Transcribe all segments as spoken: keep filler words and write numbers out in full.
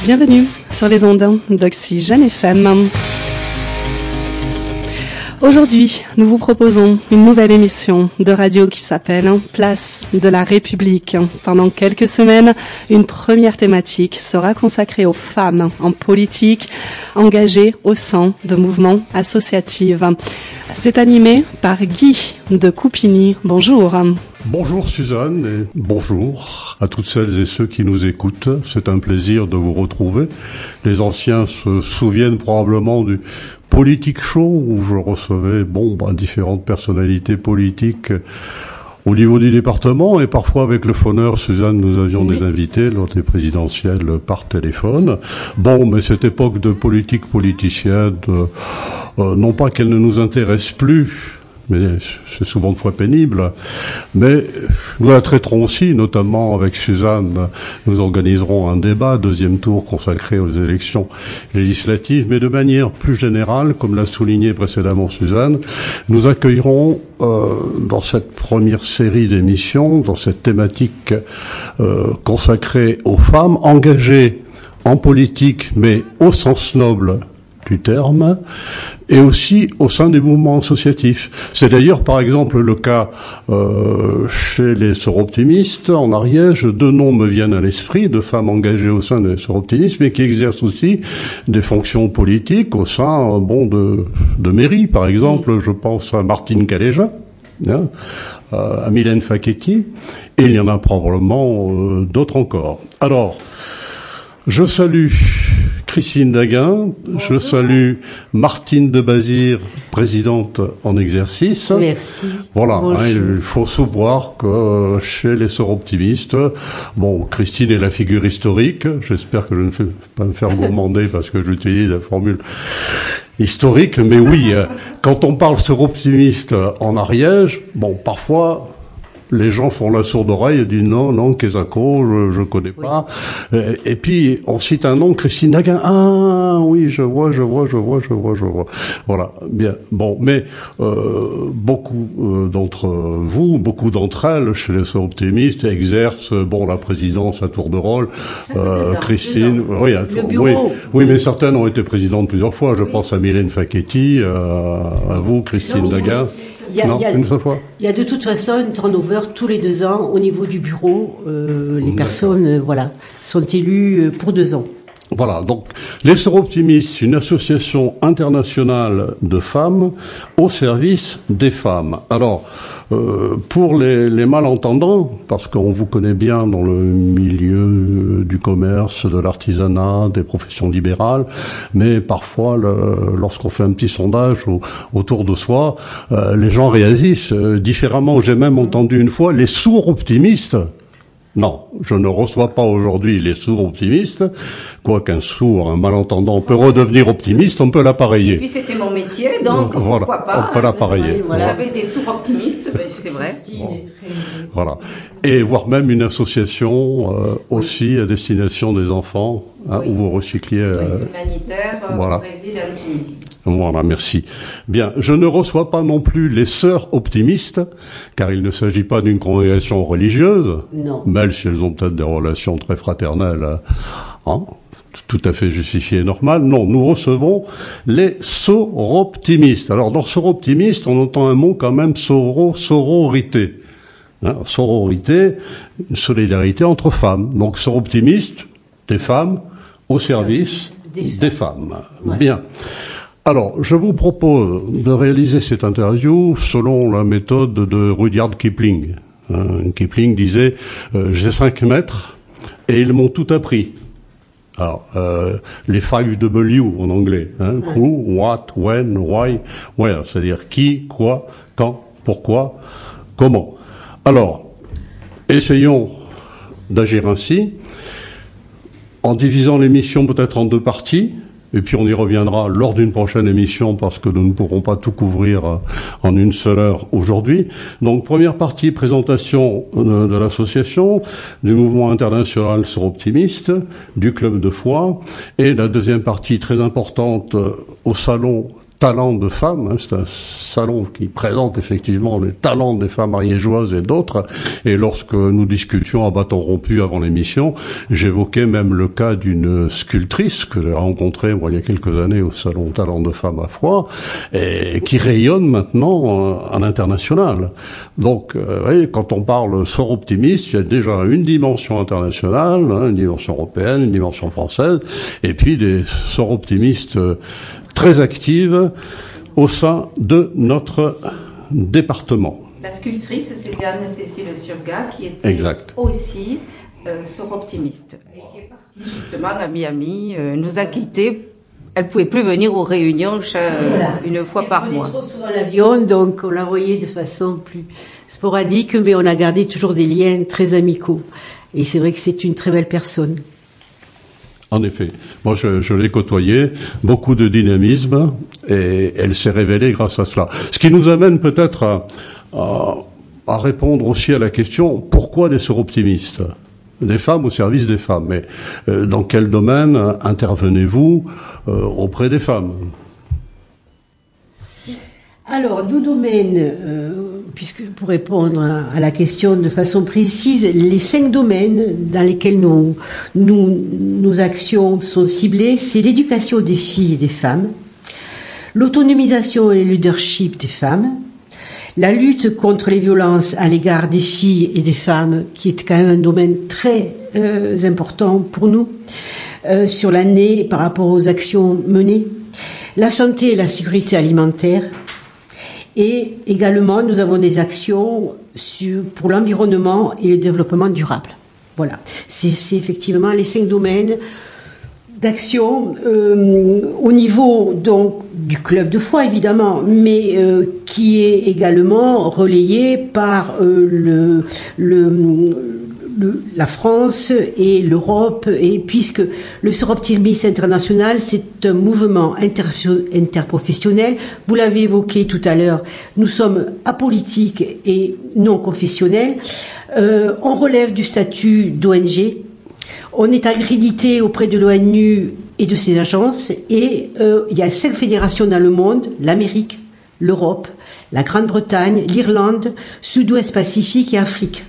Bienvenue sur les ondes d'Oxygène F M. Aujourd'hui, nous vous proposons une nouvelle émission de radio qui s'appelle Place de la République. Pendant quelques semaines, une première thématique sera consacrée aux femmes en politique, engagées au sein de mouvements associatifs. C'est animé par Guy de Coupigny. Bonjour. Bonjour Suzanne et bonjour à toutes celles et ceux qui nous écoutent. C'est un plaisir de vous retrouver. Les anciens se souviennent probablement du Politique Show où je recevais bon bah, différentes personnalités politiques au niveau du département et parfois avec le phoneur Suzanne nous avions oui. des invités lors des présidentielles par téléphone. Bon, mais cette époque de politique politicienne, euh, euh, non pas qu'elle ne nous intéresse plus, mais c'est souvent de fois pénible. Mais nous la traiterons aussi, notamment avec Suzanne. Nous organiserons un débat, deuxième tour consacré aux élections législatives. Mais de manière plus générale, comme l'a souligné précédemment Suzanne, nous accueillerons euh, dans cette première série d'émissions, dans cette thématique euh, consacrée aux femmes engagées en politique, mais au sens noble du terme, et aussi au sein des mouvements associatifs. C'est d'ailleurs par exemple le cas euh, chez les Soroptimistes en Ariège. Deux noms me viennent à l'esprit de femmes engagées au sein des Soroptimistes, mais qui exercent aussi des fonctions politiques au sein bon de, de mairie. Par exemple, je pense à Martine Caléja, hein, euh, à Mylène Facchetti, et il y en a probablement euh, d'autres encore. Alors, je salue Christine Daguin, bonjour. Je salue Martine de Bazir, présidente en exercice. Merci. Voilà, hein, il faut souvoir que chez les Soroptimistes, bon, Christine est la figure historique. J'espère que je ne vais pas me faire gourmander parce que j'utilise la formule historique, mais oui, quand on parle Soroptimiste en Ariège, bon, parfois les gens font la sourde oreille et disent non, non, Kesako, je, je connais pas. Oui. Et, et puis, on cite un nom, Christine Daguin. Ah, oui, je vois, je vois, je vois, je vois, je vois. Voilà. Bien. Bon. Mais, euh, beaucoup euh, d'entre vous, beaucoup d'entre elles, chez les Soroptimistes, exercent, bon, la présidence à tour de rôle. Euh, ans, Christine, oui, à tour, oui, oui, mais certaines ont été présidentes plusieurs fois. Je oui. pense à Mylène Facchetti, euh, à vous, Christine non, Daguin. Il y, a, non, il, y a, une seule fois. Il y a de toute façon une turnover tous les deux ans au niveau du bureau. Euh, les personnes, euh, voilà, sont élues pour deux ans. Voilà, donc les Soroptimistes, une association internationale de femmes au service des femmes. Alors, euh, pour les, les malentendants, parce qu'on vous connaît bien dans le milieu du commerce, de l'artisanat, des professions libérales, mais parfois, le, lorsqu'on fait un petit sondage au, autour de soi, euh, les gens réagissent euh, différemment. J'ai même entendu une fois les sourds-optimistes. Non, je ne reçois pas aujourd'hui les sourds optimistes. Quoiqu'un sourd, un malentendant peut redevenir optimiste, on peut l'appareiller. Et puis c'était mon métier, donc, donc voilà, pourquoi pas. On peut l'appareiller. Voilà. J'avais des sourds optimistes, ben, c'est vrai. Bon. Voilà. Et voire même une association euh, aussi à destination des enfants, hein, oui. où vous recycliez. Euh, oui, humanitaire euh, voilà. au Brésil et en Tunisie. Voilà, merci. Bien, je ne reçois pas non plus les sœurs optimistes, car il ne s'agit pas d'une congrégation religieuse. Non. Même si elles ont peut-être des relations très fraternelles, hein, tout à fait justifiées et normales. Non, nous recevons les soroptimistes. Alors, dans soroptimistes, on entend un mot quand même, soro, sororité. Hein, sororité, une solidarité entre femmes. Donc, soroptimistes, des femmes au service des femmes. Des femmes. Ouais. Bien. Alors, je vous propose de réaliser cette interview selon la méthode de Rudyard Kipling. Hein, Kipling disait euh, « J'ai cinq maîtres et ils m'ont tout appris ». Alors, euh, les five W en anglais. Hein, ouais. Who, what, when, why, where. C'est-à-dire qui, quoi, quand, pourquoi, comment. Alors, essayons d'agir ainsi en divisant l'émission peut-être en deux parties. Et puis on y reviendra lors d'une prochaine émission parce que nous ne pourrons pas tout couvrir en une seule heure aujourd'hui. Donc première partie, présentation de, de l'association, du mouvement international Soroptimiste, du club de foi, et la deuxième partie très importante au salon talents de femmes, hein, c'est un salon qui présente effectivement les talents des femmes ariégeoises et d'autres, et lorsque nous discutions à bâton rompu avant l'émission, j'évoquais même le cas d'une sculptrice que j'ai rencontrée moi, il y a quelques années au salon Talents de femmes à Foix, et qui rayonne maintenant à l'international. Donc, euh, vous voyez, quand on parle sort optimiste, il y a déjà une dimension internationale, hein, une dimension européenne, une dimension française, et puis des sorts optimistes euh, très actives au sein de notre département. La sculptrice, c'était Anne-Cécile Surga, qui était exact. aussi euh, sort optimiste. Et qui est partie justement à Miami, euh, nous a quittés. Elle pouvait plus venir aux réunions chaque, voilà. une fois Elle par mois. trop souvent l'avion, donc on la voyait de façon plus sporadique, mais on a gardé toujours des liens très amicaux. Et c'est vrai que c'est une très belle personne. En effet. Moi, je, je l'ai côtoyée, beaucoup de dynamisme, et elle s'est révélée grâce à cela. Ce qui nous amène peut-être à, à, à répondre aussi à la question, pourquoi des sœurs optimistes ? Des femmes au service des femmes. Mais euh, dans quel domaine intervenez-vous euh, auprès des femmes ? Alors, nos domaines, euh, puisque pour répondre à, à la question de façon précise, les cinq domaines dans lesquels nos, nos, nos actions sont ciblées, c'est l'éducation des filles et des femmes, l'autonomisation et le leadership des femmes, la lutte contre les violences à l'égard des filles et des femmes, qui est quand même un domaine très euh, important pour nous, euh, sur l'année par rapport aux actions menées, la santé et la sécurité alimentaire, et également nous avons des actions sur, pour l'environnement et le développement durable. Voilà, c'est, c'est effectivement les cinq domaines d'action euh, au niveau donc du club de Foix évidemment, mais euh, qui est également relayé par euh, le, le, le la France et l'Europe, et puisque le Sort Optimiste International c'est un mouvement inter, interprofessionnel. Vous l'avez évoqué tout à l'heure, nous sommes apolitiques et non confessionnels. Euh, on relève du statut d'O N G. On est accrédité auprès de l'ONU et de ses agences, et euh, il y a cinq fédérations dans le monde: l'Amérique, l'Europe, la Grande-Bretagne, l'Irlande, Sud-Ouest Pacifique et Afrique.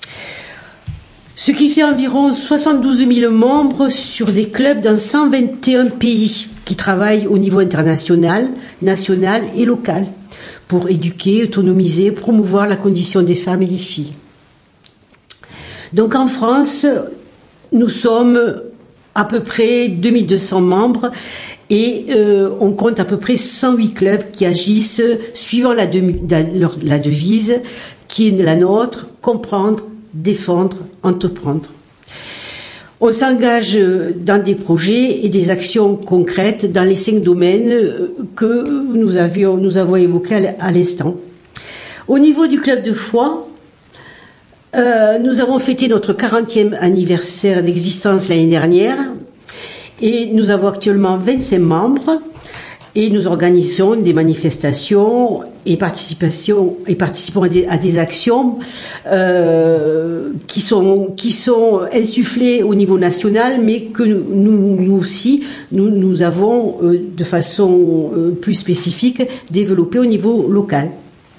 Ce qui fait environ soixante-douze mille membres sur des clubs dans cent vingt et un pays qui travaillent au niveau international, national et local pour éduquer, autonomiser, promouvoir la condition des femmes et des filles. Donc en France, nous sommes à peu près deux mille deux cents membres et euh, on compte à peu près cent huit clubs qui agissent suivant la, de, la, la devise qui est la nôtre: comprendre, défendre, entreprendre. On s'engage dans des projets et des actions concrètes dans les cinq domaines que nous avions, nous avons évoqués à l'instant. Au niveau du club de Foix, Euh, nous avons fêté notre quarantième anniversaire d'existence l'année dernière et nous avons actuellement vingt-cinq membres et nous organisons des manifestations et, participation, et participons à des, à des actions euh, qui sont, qui sont insufflées au niveau national, mais que nous, nous aussi nous, nous avons euh, de façon euh, plus spécifique développées au niveau local.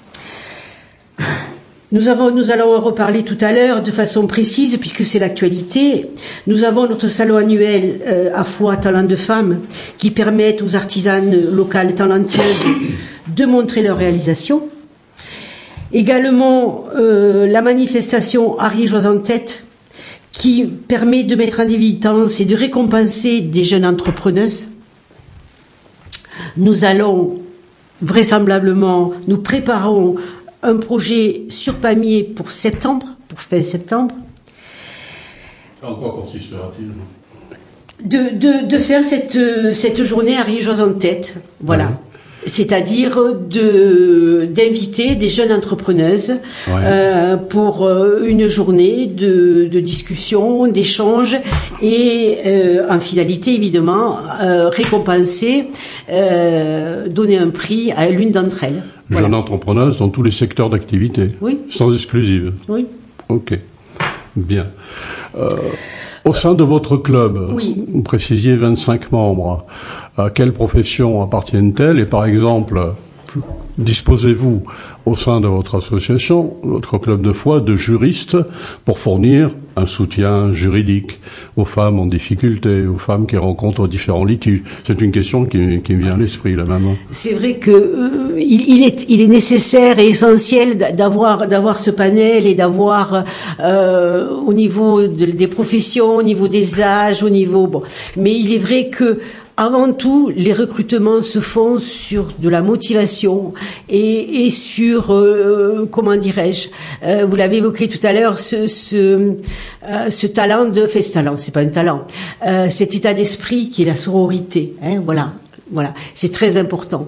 Nous avons, nous allons en reparler tout à l'heure de façon précise puisque c'est l'actualité. Nous avons notre salon annuel euh, à Foix Talents de femmes qui permettent aux artisanes locales talentueuses de montrer leur réalisation. Également euh, la manifestation Ariégeoise en tête qui permet de mettre en évidence et de récompenser des jeunes entrepreneuses. Nous allons vraisemblablement, nous préparons un projet sur Pamiers pour septembre, pour fin septembre. En quoi consistera-t-il ? De, de, de faire cette, cette journée ariégeoise en tête, voilà. Ouais. C'est-à-dire de, d'inviter des jeunes entrepreneuses ouais. euh, pour une journée de, de discussion, d'échange et euh, en finalité évidemment euh, récompenser, euh, donner un prix à l'une d'entre elles. Voilà. Jeunes entrepreneuses dans tous les secteurs d'activité, oui. Sans exclusive. Oui. Ok, bien. Euh... Au sein de votre club, oui. vous précisiez vingt-cinq membres. À quelle profession appartiennent-elles? Et par exemple, disposez-vous au sein de votre association, votre club de foi, de juristes pour fournir un soutien juridique aux femmes en difficulté, aux femmes qui rencontrent différents litiges? C'est une question qui, qui me vient à l'esprit là maintenant. C'est vrai que euh, il, il est il est nécessaire et essentiel d'avoir d'avoir ce panel et d'avoir euh, au niveau de, des professions, au niveau des âges, au niveau bon. Mais il est vrai que avant tout, les recrutements se font sur de la motivation et, et sur, euh, comment dirais-je, euh, vous l'avez évoqué tout à l'heure, ce, ce, euh, ce talent de, enfin ce talent, c'est pas un talent, euh, cet état d'esprit qui est la sororité, hein, voilà, voilà, c'est très important.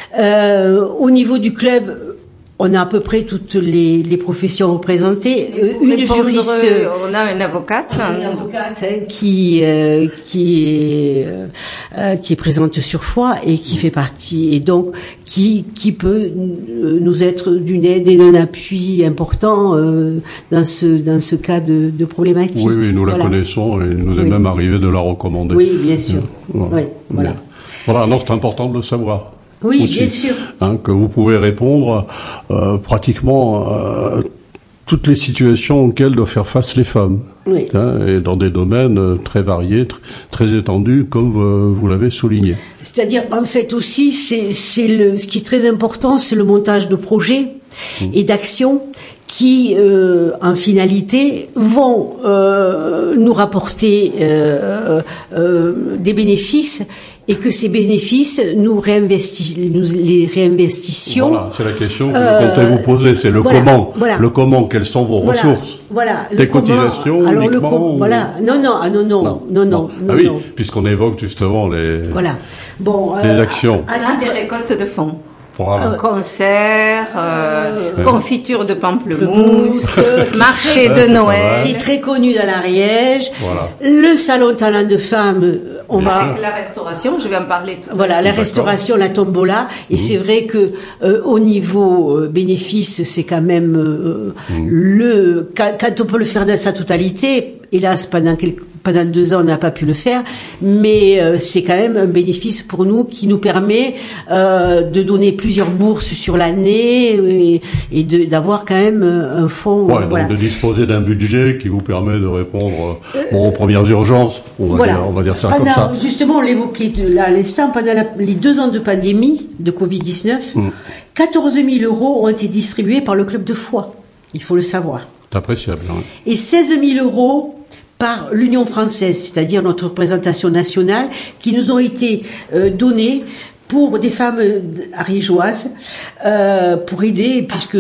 Euh, au niveau du club, on a à peu près toutes les, les professions représentées. Une juriste, on a une avocate, une avocate hein, qui euh, qui est euh, qui est présente sur Foix et qui fait partie et donc qui qui peut nous être d'une aide et d'un appui important euh, dans ce dans ce cas de, de problématique. Oui, oui, nous voilà. la connaissons et il nous est oui. même arrivé de la recommander. Oui, bien sûr. Voilà. Oui, voilà. Voilà, non, c'est important de le savoir. Oui, aussi, bien sûr. Hein, que vous pouvez répondre euh, pratiquement à toutes les situations auxquelles doivent faire face les femmes. Oui. Hein, et dans des domaines très variés, tr- très étendus, comme euh, vous l'avez souligné. C'est-à-dire, en fait aussi, c'est, c'est le, ce qui est très important, c'est le montage de projets mmh. et d'actions qui, euh, en finalité, vont euh, nous rapporter euh, euh, des bénéfices et que ces bénéfices, nous, réinvestis, nous les réinvestissions. Voilà, c'est la question que euh, je comptais vous poser, c'est le voilà, comment. Voilà. Le comment, quelles sont vos voilà, ressources? Voilà. Des cotisations alors uniquement le com- ou... Voilà. Non, non, ah, non, non, non, non, non. Ah oui, non. puisqu'on évoque justement les, voilà. bon, les euh, actions. À, à des récoltes de fonds. Voilà. Euh, concerts, euh, euh, confiture de pamplemousse, marché de Noël. Qui est très connu dans l'Ariège. Voilà. Le salon talent de femmes, on Avec va... la restauration, je vais en parler tout à l'heure. Voilà, la D'accord. restauration, la tombola. Et mmh. c'est vrai que euh, au niveau euh, bénéfice, c'est quand même euh, mmh. le... Quand, quand on peut le faire dans sa totalité, hélas, pendant quelques... Pendant deux ans, on n'a pas pu le faire, mais euh, c'est quand même un bénéfice pour nous qui nous permet euh, de donner plusieurs bourses sur l'année et, et de, d'avoir quand même un fonds. Ouais, voilà. Donc de disposer d'un budget qui vous permet de répondre euh, bon, aux premières urgences. On va, voilà. dire, on va dire ça pendant, comme ça. Justement, on l'évoquait de, là, à l'instant, pendant la, les deux ans de pandémie de covid dix-neuf, mm. quatorze mille euros ont été distribués par le club de Foix. Il faut le savoir. C'est appréciable. Hein. Et seize mille euros par l'Union française, c'est-à-dire notre représentation nationale, qui nous ont été euh, donnés pour des femmes ariégeoises, euh, pour aider, puisque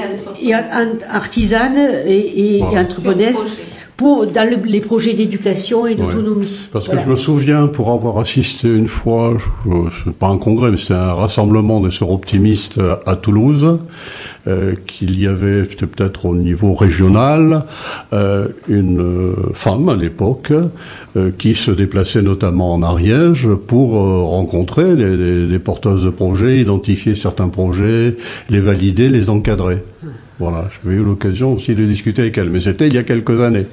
et artisanes et, et, wow. et entrepreneuses, pour dans le, les projets d'éducation et d'autonomie. Oui. Parce voilà. que je me souviens, pour avoir assisté une fois, je, c'est pas un congrès, mais c'est un rassemblement des sœurs optimistes à Toulouse. Euh, qu'il y avait, c'était peut-être au niveau régional, euh, une euh, femme à l'époque euh, qui se déplaçait notamment en Ariège pour euh, rencontrer les, les, les porteuses de projets, identifier certains projets, les valider, les encadrer. Voilà, j'avais eu l'occasion aussi de discuter avec elle, mais c'était il y a quelques années.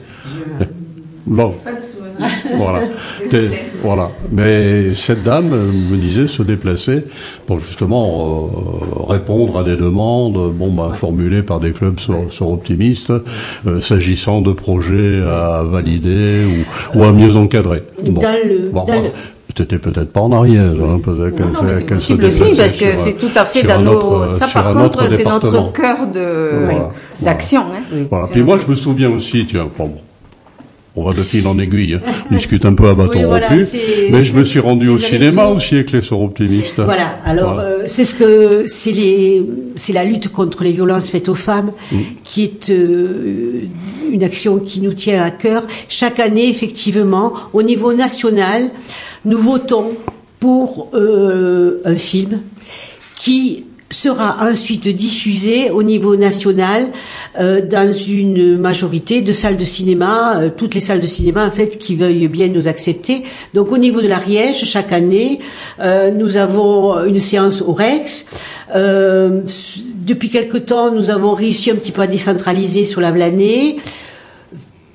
Bon, voilà, voilà. Mais cette dame me disait se déplacer pour justement euh, répondre à des demandes, bon, bah, formulées par des clubs sur, sur optimistes, euh, s'agissant de projets à valider ou, ou à mieux encadrer. Bon, dans le, bon, dans voilà. le... C'était peut-être pas en Ariège, hein, peut-être qu'elle, non, qu'elle possible se aussi, parce que sur, c'est tout à fait dans nos. Autre, ça, par contre, c'est notre cœur de voilà, d'action. Voilà. Hein. Voilà. Puis moi, je me souviens aussi, tu vois, bon, on va de fil en aiguille, hein. On discute un peu à bâton oui, voilà, rompu, mais je me suis rendu au cinéma aussi avec les sœurs optimistes. Voilà, alors voilà. Euh, c'est ce que c'est les c'est la lutte contre les violences faites aux femmes mmh. qui est euh, une action qui nous tient à cœur. Chaque année, effectivement, au niveau national, nous votons pour euh, un film qui sera ensuite diffusé au niveau national euh, dans une majorité de salles de cinéma, euh, toutes les salles de cinéma en fait qui veuillent bien nous accepter. Donc au niveau de l'Ariège, chaque année, euh, nous avons une séance au Rex. Euh, depuis quelque temps, nous avons réussi un petit peu à décentraliser sur la Blanée.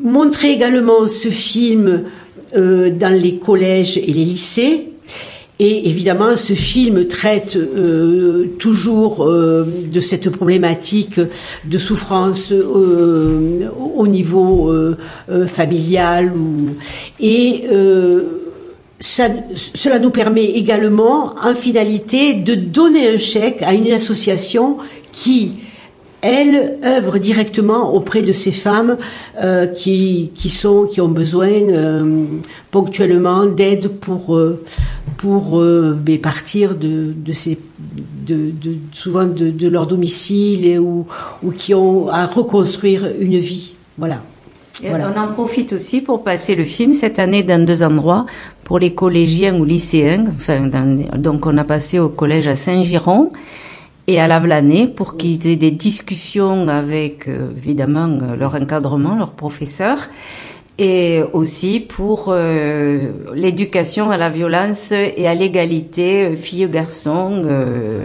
montrer également ce film euh, dans les collèges et les lycées. Et évidemment, ce film traite euh, toujours euh, de cette problématique de souffrance euh, au niveau euh, euh, familial. Ou, et euh, ça, cela nous permet également, en finalité, de donner un chèque à une association qui, elle, œuvre directement auprès de ces femmes euh, qui qui sont qui ont besoin euh, ponctuellement d'aide pour euh, pour euh, mais partir de de ces de, de souvent de, de leur domicile et ou ou qui ont à reconstruire une vie. Voilà. Et voilà. On en profite aussi pour passer le film cette année dans deux endroits pour les collégiens ou lycéens. Enfin, dans, donc on a passé au collège à Saint-Giron et à Lavelanet pour qu'ils aient des discussions avec, euh, évidemment, euh, leur encadrement, leurs professeurs, et aussi pour euh, l'éducation à la violence et à l'égalité euh, filles-garçons euh,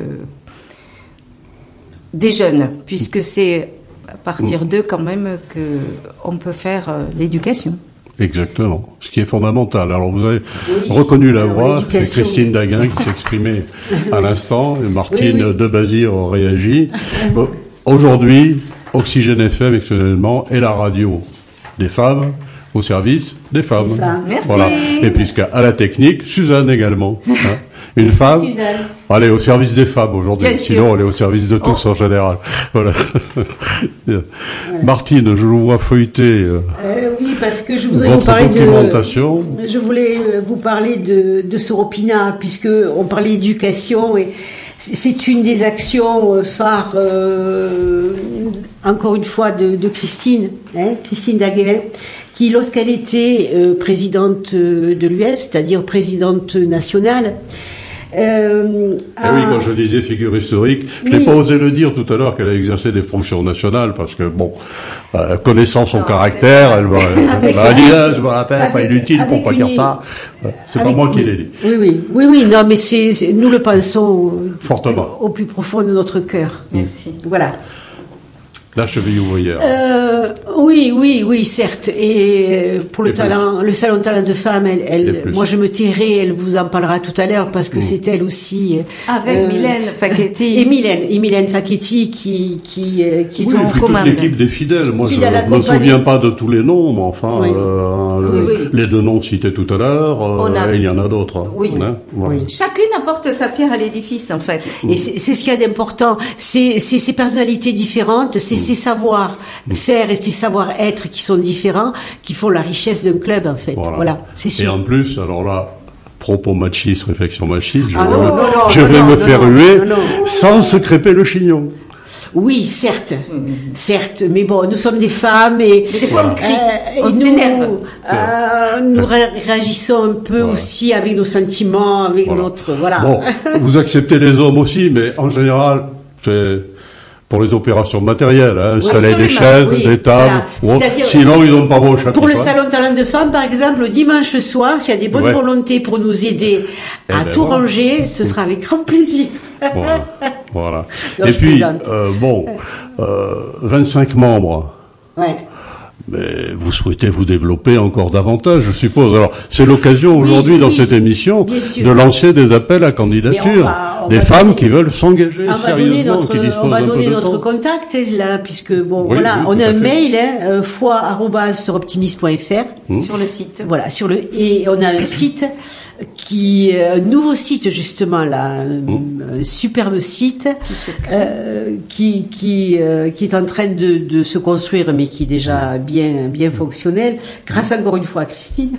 des jeunes, puisque c'est à partir d'eux quand même que on peut faire euh, l'éducation. Exactement. Ce qui est fondamental. Alors vous avez oui, reconnu la voix, c'est Christine Daguin qui s'exprimait à l'instant, et Martine oui, oui. de Bazir réagit. Aujourd'hui, Oxygène F M exceptionnellement est la radio des femmes au service des femmes. Des femmes. Merci. Voilà. Et puisqu'à la technique, Suzanne également. Hein. Une femme, Suzanne. Elle est au service des femmes aujourd'hui. Bien Sinon, sûr. Elle est au service de tous oh. en général. Voilà. ouais. Martine, je vous vois feuilleter. Euh, euh, oui, parce que je voudrais vous parler documentation. de. Je voulais vous parler de, de Soropina, puisque on parlait d'éducation et c'est une des actions phares, euh, encore une fois, de, de Christine, hein, Christine Daguin, qui, lorsqu'elle était euh, présidente de l'U F, c'est-à-dire présidente nationale. Euh, ah oui, quand je disais figure historique, je n'ai oui. pas osé le dire tout à l'heure qu'elle a exercé des fonctions nationales parce que bon, euh, connaissant son non, caractère, elle va, elle va dire, ah, je me rappelle, pas inutile pour pas dire ça. C'est pas moi qui l'ai dit. Oui, oui, oui, oui, non, mais c'est, c'est nous le pensons fortement au plus profond de notre cœur. Merci. Voilà. La cheville ouvrière. Euh, oui, oui, oui, certes. Et pour le et talent, plus. le salon talent de femmes, elle, elle moi je me tairai, elle vous en parlera tout à l'heure parce que mmh. c'est elle aussi. Avec euh, Mylène Facchetti. Et Mylène, et Mylène Facchetti qui, qui, qui oui, sont en commande. Toute l'équipe des fidèles. Moi, Fidèle je ne me souviens pas de tous les noms, mais enfin, oui. euh, oui, oui. les deux noms cités tout à l'heure, euh, a... il y en a d'autres. Oui. Hein, voilà. oui. Chacune apporte sa pierre à l'édifice, en fait. Et c'est, c'est ce qu'il y a d'important. C'est, c'est ces personnalités différentes, c'est ces savoir-faire et ces savoir-être qui sont différents, qui font la richesse d'un club, en fait. Voilà, voilà c'est sûr. Et en plus, alors là, propos machistes, réflexion machiste, je, ah vais, non, me, non, non, je non, vais non, me non, faire non, huer non, non. sans se crêper le chignon. Oui, certes, certes, mais bon, nous sommes des femmes et, mais des fois on crie, euh, on nous, s'énerve. Euh, nous ré- réagissons un peu voilà. aussi avec nos sentiments, avec voilà. notre, voilà. Bon, vous acceptez les hommes aussi, mais en général, c'est pour les opérations matérielles, hein, oui, installer des chaises, oui, des tables, voilà. Sinon ils n'ont pas beau chaque Pour le salon talent de femmes, par exemple, le dimanche soir, s'il y a des bonnes ouais. volontés pour nous aider et à ben tout voilà. ranger, ce sera avec grand plaisir. Voilà. voilà. Non, et puis, euh, bon, euh, vingt-cinq membres. Ouais. Mais vous souhaitez vous développer encore davantage, je suppose. Alors, c'est l'occasion aujourd'hui oui, dans oui, cette émission de lancer des appels à candidature. Va, des femmes donner, qui veulent s'engager on sérieusement, notre, qui disposent on va d'un donner peu de notre temps. contact, là, puisque bon, oui, voilà, oui, on a un fait. mail, hein, euh, foi arobase soroptimiste point f r hum. sur le site. Voilà, sur le et on a un site qui, un nouveau site justement là, hum. un superbe site euh, qui qui euh, qui est en train de, de se construire, mais qui est déjà bien bien fonctionnel, grâce encore une fois à Christine.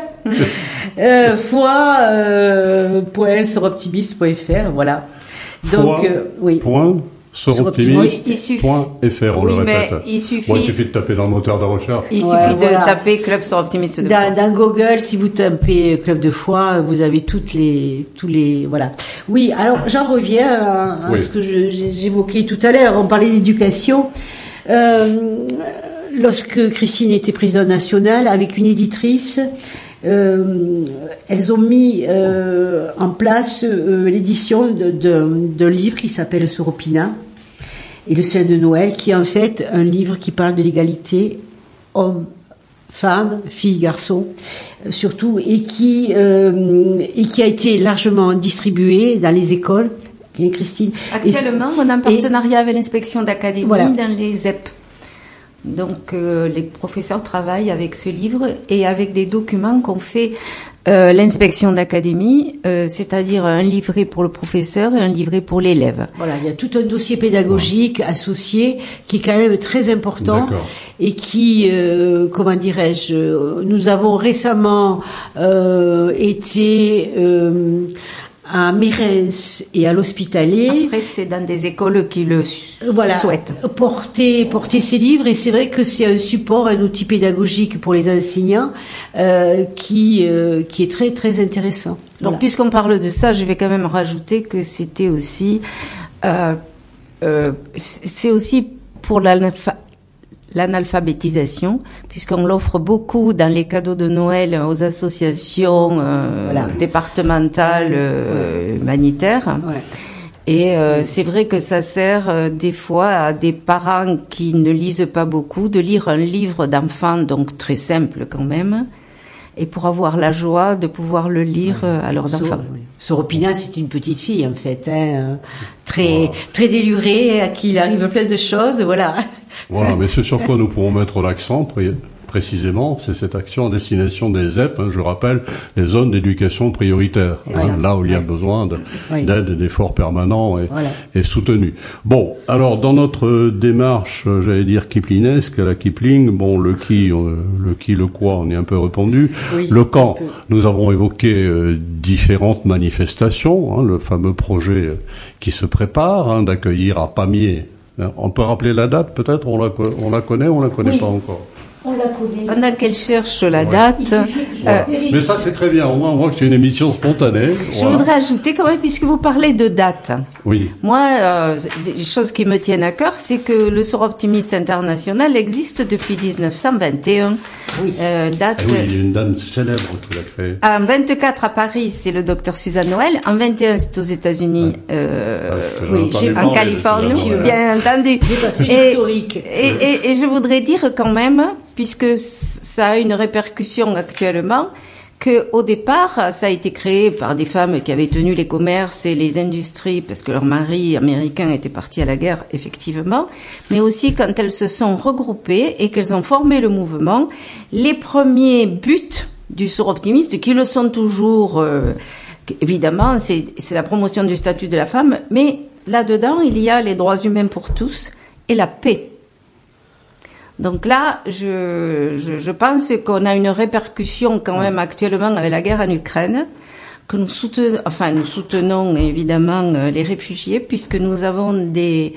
euh, foi euh, point soroptimiste point f r voilà. Donc foi, euh, oui. Point soroptimiste point f r on oui, le répète. Mais il suffit, bon, il suffit de taper dans le moteur de recherche. Il ouais, suffit de voilà. taper Club Soroptimiste de dans, dans Google, si vous tapez Club de foi, vous avez toutes les tous les voilà. Oui, alors j'en reviens à, à oui. ce que je, j'évoquais tout à l'heure. On parlait d'éducation. Euh, lorsque Christine était présidente nationale, avec une éditrice, euh, elles ont mis euh, en place euh, l'édition de, de, d'un livre qui s'appelle Soropina et le ciel de Noël, qui est en fait un livre qui parle de l'égalité homme, femmes, filles, garçons, euh, surtout, et qui euh, et qui a été largement distribué dans les écoles. Bien, Christine. Actuellement, et, on a un partenariat et, avec l'inspection d'académie voilà. dans les Z E P. Donc, euh, les professeurs travaillent avec ce livre et avec des documents qu'on fait euh, l'inspection d'académie, euh, c'est-à-dire un livret pour le professeur et un livret pour l'élève. Voilà, il y a tout un dossier pédagogique ouais. associé qui est quand même très important D'accord. et qui, euh, comment dirais-je, nous avons récemment euh, été... Euh, à Mérens et à l'Hospitalet. Après, c'est dans des écoles qui le voilà, souhaitent. Porter, porter ces livres, et c'est vrai que c'est un support, un outil pédagogique pour les enseignants euh, qui euh, qui est très très intéressant. Donc, voilà. puisqu'on parle de ça, je vais quand même rajouter que c'était aussi, euh, euh, c'est aussi pour l'alpha. l'analphabétisation, puisqu'on l'offre beaucoup dans les cadeaux de Noël aux associations euh, voilà. départementales euh, ouais. humanitaires. Ouais. Et euh, c'est vrai que ça sert euh, des fois à des parents qui ne lisent pas beaucoup de lire un livre d'enfant, donc très simple quand même, et pour avoir la joie de pouvoir le lire euh, à leurs enfants. Oui. Soropina, c'est une petite fille en fait, hein, très wow. très délurée, à qui il arrive plein de choses, voilà. Voilà, mais ce sur quoi nous pourrons mettre l'accent pré- précisément, c'est cette action à destination des Z E P, hein, je rappelle, les zones d'éducation prioritaire, hein, là où il y a besoin de, oui. d'aide et d'efforts permanents et, voilà. et soutenus. Bon, alors dans notre démarche, j'allais dire kiplinesque, à la Kipling, bon, le qui, euh, le qui, le quoi, on y a un peu répondu. Oui, le quand, nous avons évoqué euh, différentes manifestations, hein, le fameux projet qui se prépare, hein, d'accueillir à Pamiers. On peut rappeler la date, peut-être? On la, on la connaît ou on la connaît oui. pas encore? On la connaît. Pendant qu'elle cherche la ouais. date. Voilà. Euh, Mais ça, c'est très bien. Au moins, on voit que c'est une émission spontanée. Je voilà. voudrais ajouter quand même, puisque vous parlez de date. Oui. Moi, euh, des choses qui me tiennent à cœur, c'est que le Soroptimiste International existe depuis dix-neuf cent vingt et un. Oui. Euh, date. Et oui, il y a une dame célèbre qui l'a créée. En vingt-quatre à Paris, c'est le docteur Suzanne Noël. En vingt et un, c'est aux États-Unis. Ouais. Euh, ah, oui, j'ai, en Californie, bien entendu. J'ai pas fait historique. Et, et, et je voudrais dire quand même, puisque ça a une répercussion actuellement, que au départ, ça a été créé par des femmes qui avaient tenu les commerces et les industries parce que leur mari américain était parti à la guerre, effectivement, mais aussi quand elles se sont regroupées et qu'elles ont formé le mouvement, les premiers buts du Soroptimiste, qui le sont toujours, euh, évidemment, c'est, c'est la promotion du statut de la femme, mais là-dedans, il y a les droits humains pour tous et la paix. Donc là, je, je, je pense qu'on a une répercussion quand même actuellement avec la guerre en Ukraine, que nous soutenons, enfin nous soutenons évidemment les réfugiés, puisque nous avons des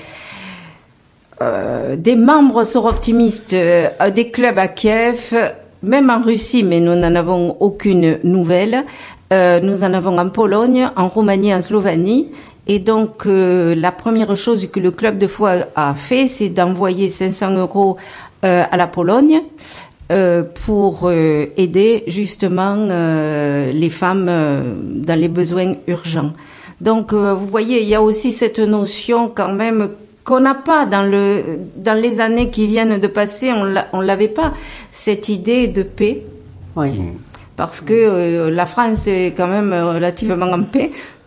euh, des membres soroptimistes, euh, des clubs à Kiev, même en Russie, mais nous n'en avons aucune nouvelle. Euh, nous en avons en Pologne, en Roumanie, en Slovénie. Et donc, euh, la première chose que le club de foi a fait, c'est d'envoyer cinq cents euros euh, à la Pologne euh, pour euh, aider justement euh, les femmes euh, dans les besoins urgents. Donc, euh, vous voyez, il y a aussi cette notion quand même qu'on n'a pas dans le dans les années qui viennent de passer. On l'a, on l'avait pas, cette idée de paix. Oui. Parce que euh, la France est quand même relativement en paix.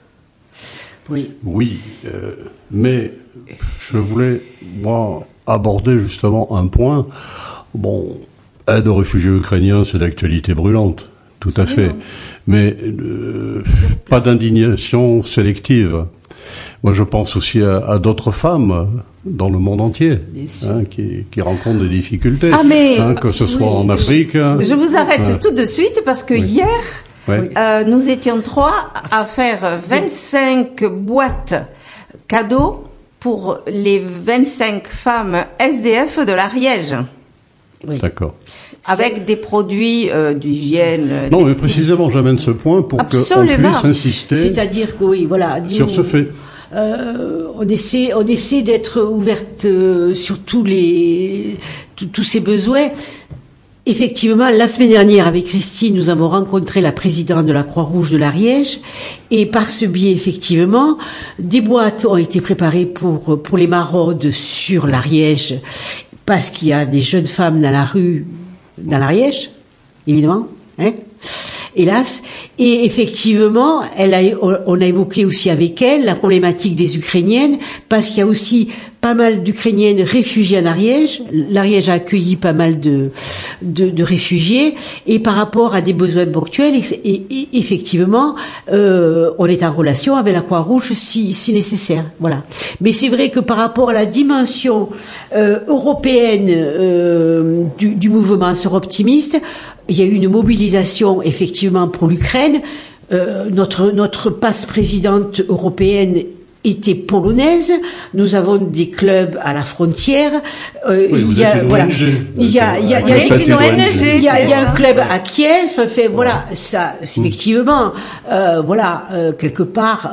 Oui. Oui, euh, mais je voulais, moi, aborder justement un point. Bon, aide aux réfugiés ukrainiens, c'est d'actualité brûlante, tout c'est à fait. Bien. Mais euh, pas d'indignation sélective. Moi, je pense aussi à, à d'autres femmes dans le monde entier hein, qui, qui rencontrent des difficultés, ah, mais, hein, que ce soit oui, en Afrique. Je, je vous arrête euh, tout de suite parce que oui. hier... Ouais. Euh, nous étions trois à faire vingt-cinq boîtes cadeaux pour les vingt-cinq femmes S D F de l'Ariège. Oui. D'accord. Avec des produits euh, d'hygiène. Non, mais précisément, j'amène ce point pour qu'on puisse insister. C'est-à-dire que oui, voilà. Nous, sur ce fait. Euh, on essaie, on essaie d'être ouverte euh, sur tous les, tous ces besoins. Effectivement, la semaine dernière, avec Christine, nous avons rencontré la présidente de la Croix-Rouge de l'Ariège, et par ce biais, effectivement, des boîtes ont été préparées pour pour les maraudes sur l'Ariège, parce qu'il y a des jeunes femmes dans la rue dans l'Ariège, évidemment, hein, hélas. Et effectivement, elle a, on a évoqué aussi avec elle la problématique des Ukrainiennes, parce qu'il y a aussi pas mal d'Ukrainiennes réfugiées en Ariège. L'Ariège a accueilli pas mal de, de, de réfugiés, et par rapport à des besoins ponctuels, et, et, et effectivement, euh, on est en relation avec la Croix-Rouge si, si nécessaire. Voilà. Mais c'est vrai que par rapport à la dimension euh, européenne euh, du, du mouvement Sœurs optimistes, il y a eu une mobilisation effectivement pour l'Ukraine. Euh, notre notre passe-présidente européenne était polonaise. Nous avons des clubs à la frontière. Euh, oui, il y a voilà, il y a il y a il y a une O N G, il y a, il y a un club à Kiev. Fait voilà, ça effectivement, euh, voilà euh, quelque part,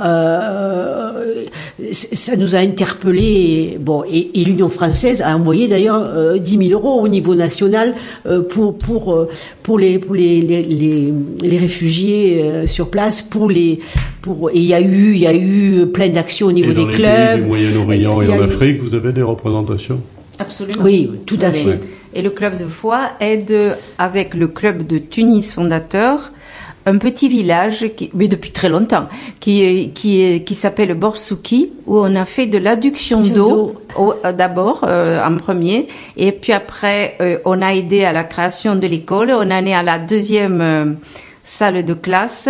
euh, ça nous a interpellés. Bon, et, et l'Union française a envoyé d'ailleurs euh, dix mille euros au niveau national euh, pour pour euh, pour les pour les les les, les réfugiés euh, sur place, pour les pour et il y a eu il y a eu plein d'actions au niveau et dans des les clubs. Pays du Moyen-Orient et, et en eu... Afrique, vous avez des représentations? Absolument. Oui, tout à fait. Et le club de foi aide avec le club de Tunis fondateur un petit village, qui, mais depuis très longtemps, qui qui qui s'appelle Borsouki, où on a fait de l'adduction d'eau d'abord euh, en premier, et puis après euh, on a aidé à la création de l'école. On en est à la deuxième euh, salle de classe,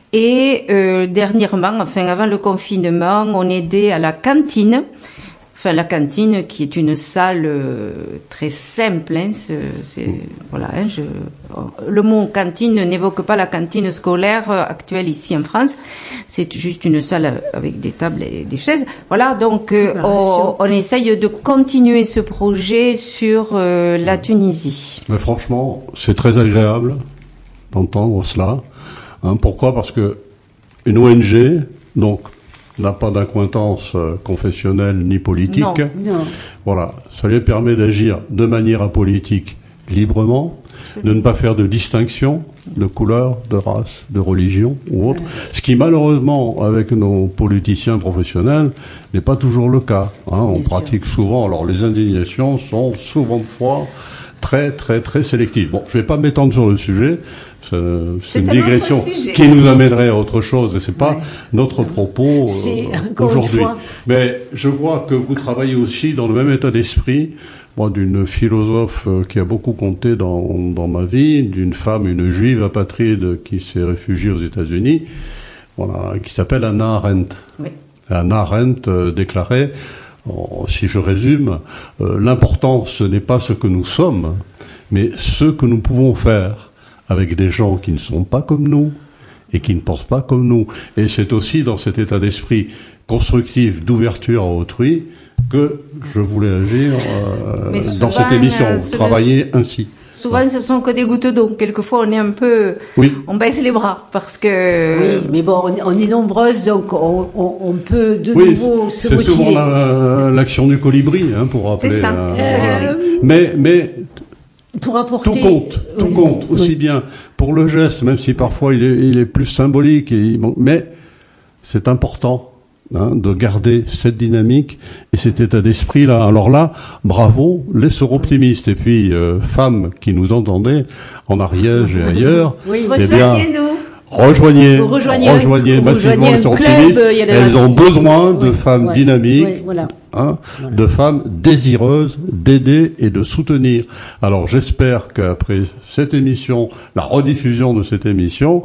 et euh, dernièrement, enfin avant le confinement, on aidait à la cantine. Enfin, la cantine, qui est une salle euh, très simple, hein, c'est, c'est voilà. Hein, je, le mot cantine n'évoque pas la cantine scolaire actuelle ici en France. C'est juste une salle avec des tables et des chaises. Voilà, donc euh, on, on essaye de continuer ce projet sur euh, la Tunisie. Mais franchement, c'est très agréable d'entendre cela. Hein, pourquoi? Parce que une O N G, donc, n'a pas d'accointance euh, confessionnelle ni politique. Non, non. Voilà, ça lui permet d'agir de manière apolitique librement, Absolument. De ne pas faire de distinction de couleur, de race, de religion ou autre. Ouais. Ce qui malheureusement, avec nos politiciens professionnels, n'est pas toujours le cas. Hein. On Bien pratique sûr. souvent, alors les indignations sont souvent de fois très très très sélectives. Bon, je ne vais pas m'étendre sur le sujet. C'est, c'est une digression qui nous amènerait à autre chose, et c'est pas ouais. notre propos euh, aujourd'hui. Mais je vois que vous travaillez aussi dans le même état d'esprit, moi, d'une philosophe qui a beaucoup compté dans, dans ma vie, d'une femme, une juive apatride qui s'est réfugiée aux États-Unis, voilà, qui s'appelle Hannah Arendt. Oui. Hannah Arendt euh, déclarait, oh, si je résume, euh, l'important ce n'est pas ce que nous sommes, mais ce que nous pouvons faire avec des gens qui ne sont pas comme nous et qui ne pensent pas comme nous. Et c'est aussi dans cet état d'esprit constructif d'ouverture à autrui que je voulais agir euh, dans cette émission, euh, travailler le... ainsi. Souvent, ce sont que des gouttes d'eau. Quelquefois, on est un peu, oui. on baisse les bras parce que. Oui, mais bon, on, on est nombreuses, donc on, on, on peut de oui, nouveau se c'est motiver. C'est souvent la, l'action du colibri, hein, pour rappeler. C'est ça. Euh, euh, voilà. Mais, mais. Pour apporter... Tout compte, tout oui. compte, aussi oui. bien pour le geste, même si parfois il est, il est plus symbolique, et, mais c'est important hein, de garder cette dynamique et cet état d'esprit-là. Alors là, bravo, les sœurs optimistes, et puis euh, femmes qui nous entendez en Ariège et ailleurs, oui. eh bien, rejoignez-nous. Rejoignez, rejoignez, rejoignez massivement les sœurs optimistes. Elles ont besoin de oui, femmes ouais, dynamiques, oui, voilà. Hein, voilà. de femmes désireuses d'aider et de soutenir. Alors j'espère qu'après cette émission, la rediffusion de cette émission,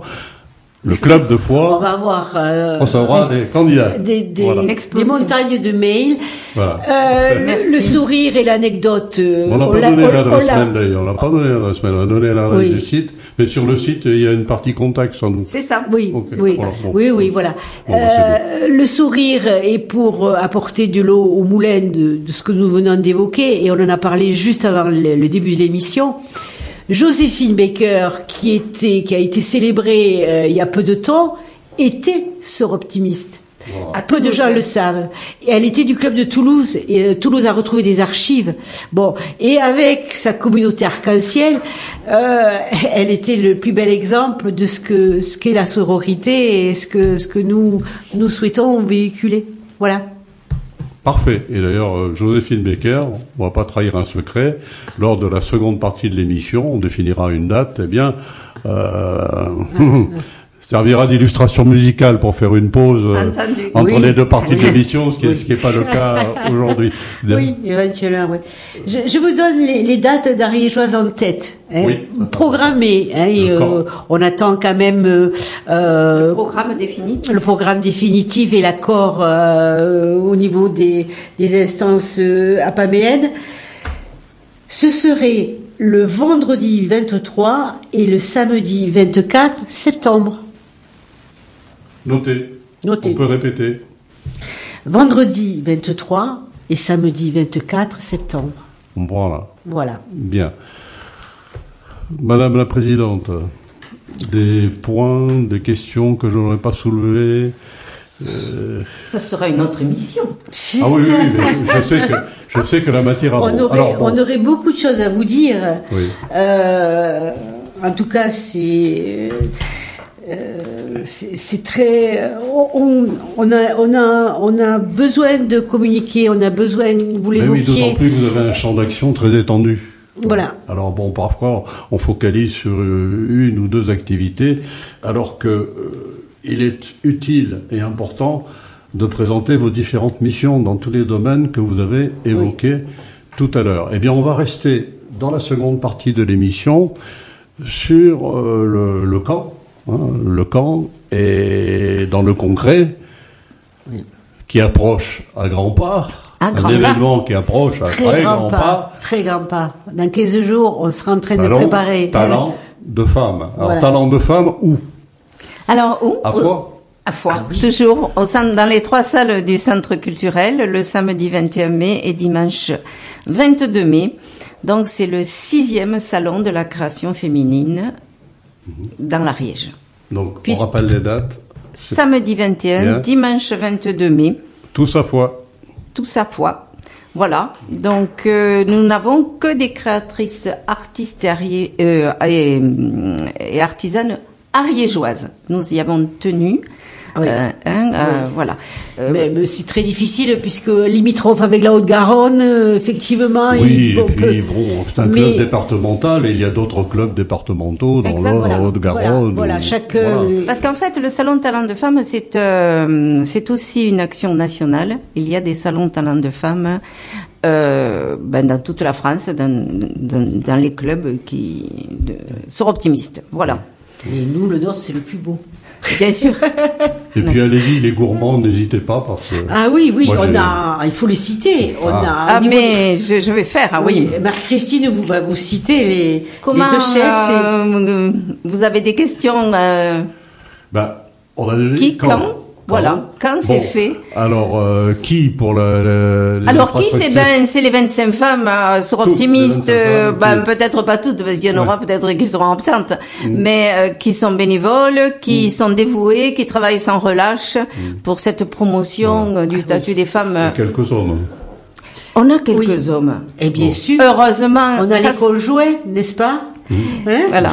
le club de foi, on va avoir, euh, on saura des candidats, des, des, voilà. des montagnes de mails. Voilà. Euh, le, le sourire et l'anecdote. Euh, on l'a pas donné l'adresse mail d'ailleurs. On l'a pas donné l'adresse mail. On a donné l'adresse oui. du site, mais sur le site il y a une partie contact sans doute. C'est ça. Oui, okay. oui, voilà. Bon. oui, oui, voilà. Bon, euh, le sourire est pour apporter de l'eau au moulin de, de ce que nous venons d'évoquer, et on en a parlé juste avant le, le début de l'émission. Joséphine Baker, qui était, qui a été célébrée euh, il y a peu de temps, était sœur optimiste. Wow. À peu de gens le savent. Et elle était du club de Toulouse. Et euh, Toulouse a retrouvé des archives. Bon, et avec sa communauté arc-en-ciel, euh, elle était le plus bel exemple de ce que ce qu'est la sororité et ce que ce que nous nous souhaitons véhiculer. Voilà. Parfait. Et d'ailleurs, Joséphine Becker, on va pas trahir un secret, lors de la seconde partie de l'émission, on définira une date, eh bien, euh, servira d'illustration musicale pour faire une pause euh, entre oui. les deux parties oui. de l'émission, ce qui n'est oui. pas le cas aujourd'hui. Oui, éventuellement, oui. Je, je vous donne les, les dates d'Ariégeoise en tête, hein, oui. programmées. Hein, et, euh, on attend quand même euh, le programme définitif. Le programme définitif et l'accord euh, au niveau des, des instances euh, apaméennes. Ce serait le vendredi vingt-trois et le samedi vingt-quatre septembre. Notez. Notez. On peut répéter. Vendredi vingt-trois et samedi vingt-quatre septembre. Voilà. Voilà. Bien. Madame la Présidente, des points, des questions que je n'aurais pas soulevées. Euh... Ça sera une autre émission. Ah oui, oui, mais je sais que je sais que la matière a on aurait, Alors, bon. on aurait beaucoup de choses à vous dire. Oui. Euh, en tout cas, c'est. Euh, c'est très. On, on a, on a, on a besoin de communiquer. On a besoin. Vous l'évoquiez. Oui, d'autant plus que vous avez un champ d'action très étendu. Voilà. Alors bon, parfois, on focalise sur une ou deux activités, alors que euh, il est utile et important de présenter vos différentes missions dans tous les domaines que vous avez évoqués oui. tout à l'heure. Eh bien, on va rester dans la seconde partie de l'émission sur euh, le, le camp. Hein, le camp est dans le concret oui. qui approche à grands pas, à un grand événement pas. qui approche à très, très grands pas, pas. Très grands pas. Dans quinze jours, on sera en train talent, de préparer. Talent de femme. Alors, voilà. talent de femme où Alors, où À Foix À Foix. Ah, oui. Toujours au centre, dans les trois salles du centre culturel, le samedi vingt et un mai et dimanche vingt-deux mai. Donc, c'est le sixième salon de la création féminine dans l'Ariège. Donc, Puis, on rappelle les dates. Samedi vingt et un, Bien. dimanche vingt-deux mai. Tous à Foix. Tous à Foix. Voilà. Donc, euh, nous n'avons que des créatrices artistes et, arié, euh, et, et artisanes ariégeoises. Nous y avons tenu. Oui. Euh, hein, oui. euh, voilà. Euh, mais, mais c'est très difficile puisque limitrophe avec la Haute-Garonne, euh, effectivement. Oui, il, et puis peut... bon, c'est un mais... club départemental et il y a d'autres clubs départementaux dans exact, la voilà. Haute-Garonne. Voilà, voilà, chaque. Voilà. Parce qu'en fait, le salon talent de femmes, c'est euh, c'est aussi une action nationale. Il y a des salons talent de femmes. Euh, ben dans toute la France, dans, dans, dans les clubs qui de, sont optimistes. Voilà. Et nous, le Nord, c'est le plus beau. Bien sûr. Et puis allez-y, les gourmands, n'hésitez pas parce que. Ah oui, oui, moi, on a, il faut les citer. On ah, a. Ah mais de... je, je vais faire. Ah oui. oui. Marc-Christine vous va vous citer les, Comment, les deux chefs. Euh, et... Vous avez des questions euh... Ben, on a déjà qui, quand, quand Voilà, quand bon, c'est fait. Alors, euh, qui pour la, la les Alors qui c'est ben c'est les vingt-cinq femmes euh, sur optimistes, euh, ben oui. peut-être pas toutes parce qu'il y en aura ouais. peut-être qui seront absentes, mmh. mais euh, qui sont bénévoles, qui mmh. sont dévouées, qui travaillent sans relâche mmh. pour cette promotion ouais. du statut oui. des femmes. Et quelques hommes. On a quelques oui. hommes. Et bien bon. sûr. Heureusement. On a l'école jouet, n'est-ce pas? Mmh. Hein voilà.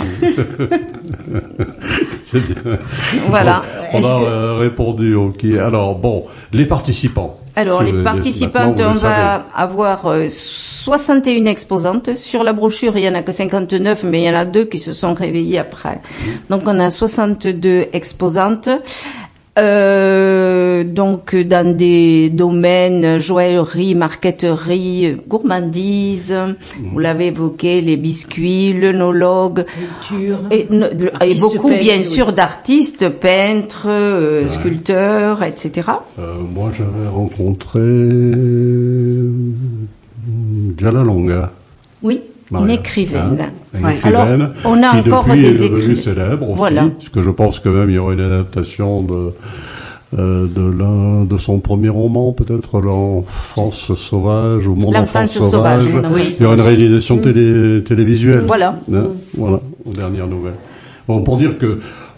C'est bien. Voilà. Bon, on a euh, répondu. Ok. Alors bon, les participants. Alors si les participantes, on va avoir euh, soixante et une exposantes. Sur la brochure, il y en a que cinquante-neuf, mais il y en a deux qui se sont réveillées après. Mmh. Donc on a soixante-deux exposantes. Euh, donc dans des domaines joaillerie, marqueterie, gourmandise, mmh. vous l'avez évoqué, les biscuits, l'œnologue, et, et beaucoup peintre, bien oui. sûr d'artistes, peintres, euh, ouais. sculpteurs, et cetera. Euh, moi j'avais rencontré Jalalonga. Oui. Maria. Une écrivaine. Hein, une ouais. écrivaine. Alors, on a qui encore depuis des est devenue écrivains. célèbre aussi, voilà. parce que je pense que même il y aura une adaptation de euh, de l'un de son premier roman, peut-être l'Enfance sauvage ou Mon enfance sauvage. sauvage. Oui. Il y aura une réalisation mmh. télé, télévisuelle. Voilà. Hein, mmh. Voilà, aux dernières nouvelles. Bon, pour dire que